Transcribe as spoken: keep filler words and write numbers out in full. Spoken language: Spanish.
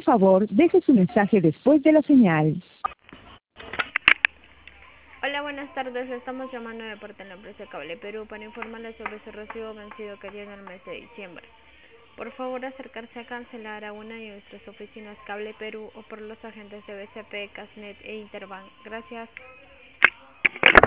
favor, deje su mensaje después de la señal. Hola, buenas tardes. Estamos llamando de parte de la empresa Cable Perú para informarles sobre su recibo vencido que tiene el mes de diciembre. Por favor, acercarse a cancelar a una de nuestras oficinas Cable Perú o por los agentes de B C P, Casnet e Interbank. Gracias.